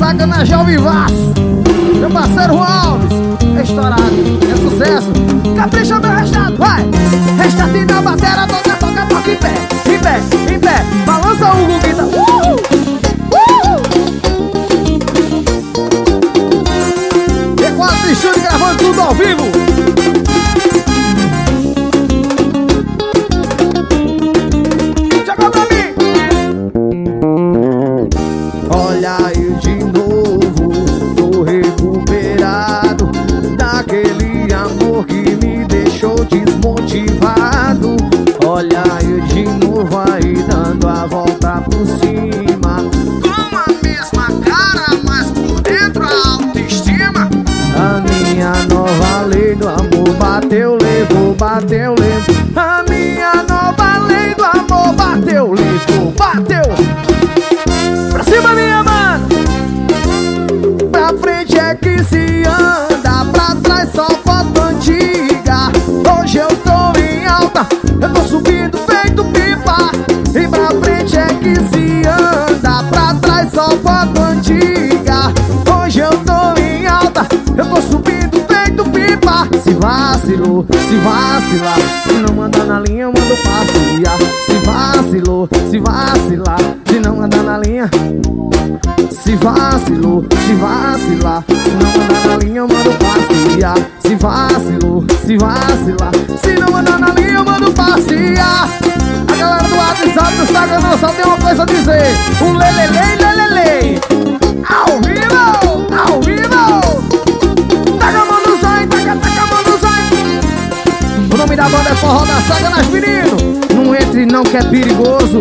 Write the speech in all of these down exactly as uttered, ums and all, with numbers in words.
sacanagem ao vivaço. Meu parceiro Alves, é estourado, é sucesso. Capricha meu restado, vai. Restart na batera, toca, toca, toca em pé, em pé, em pé. Balança o Guguita. Uh! Uh! E quatro estúdio gravando tudo ao vivo. Chegou pra mim. Olha eu de novo, tô recuperado daquele amor que me deixou desmotivado. Olha eu de novo aí dando a volta por cima, com a mesma cara, mas por dentro a autoestima. A minha nova lei do amor bateu, levou, bateu, levou. A minha nova lei do amor bateu, levou, bateu. Pra cima, minha mano. Pra frente é que se anda, pra trás só foto antiga. Hoje eu tô em alta, eu tô subindo feito pipa. E pra frente é que se anda, pra trás só foto antiga. Hoje eu tô em alta, eu tô subindo feito pipa. Se vacilou, se vacilar, se não mandar na linha eu mando passear. Se vacilou, se vacilar, se não andar na linha. Se vacilou, se vacilar, se não andar na linha eu mando passear. Se vacilou, se vacilar, se não andar na linha eu mando passear. A galera do WhatsApp do Instagram só tem uma coisa a dizer: um lelelei, lelelei. Ao vivo, ao vivo. Taca a mão no zóio, taca, taca a mão no zóio. O nome da banda é Forró da Sacanagem, menino. Não entre não que é perigoso.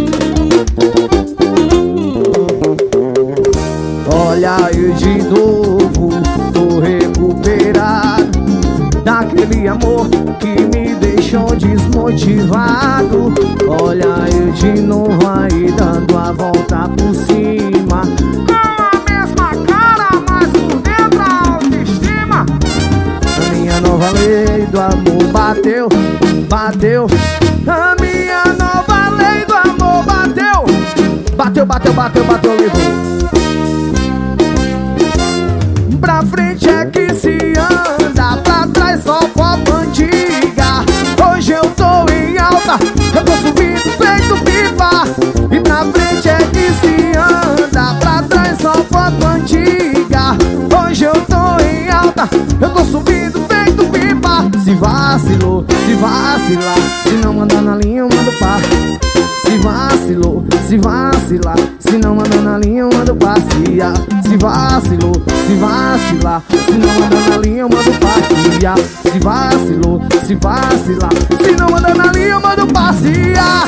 Olha eu de novo, tô recuperado daquele amor que me deixou desmotivado. Olha eu de novo aí dando a volta por cima, com a mesma cara, mas por dentro a autoestima. A minha nova lei do amor bateu, bateu. A minha nova lei do amor bateu, bateu, bateu, bateu, bateu, levou. Pra frente é que se anda, pra trás só foto antiga. Hoje eu tô em alta, eu tô subindo feito pipa. E pra frente é que se anda, pra trás só foto antiga. Hoje eu tô em alta, eu tô subindo feito pipa. Se vacilou, se vacilar, se não andar na linha eu mando par. Se vacilou, se vacilar, se não andar na linha eu mando passear. Se vacilou, se vacilar, se não andar na linha eu mando passear. Se vacilou, se vacilar, se não andar na linha eu mando passear.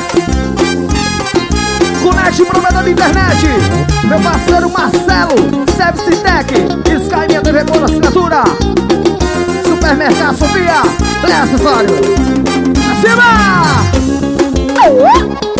Conecte provedor de internet, meu parceiro Marcelo, Service Tech, Sky minha T V por assinatura. Supermercado Sofia, Lé Acessório. Acima!